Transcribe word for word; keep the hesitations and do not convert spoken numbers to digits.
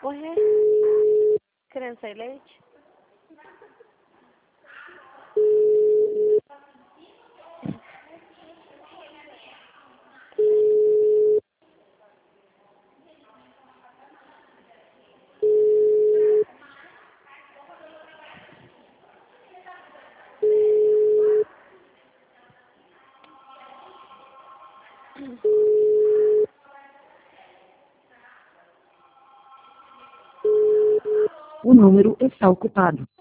Ué, criança e leite? O número está ocupado.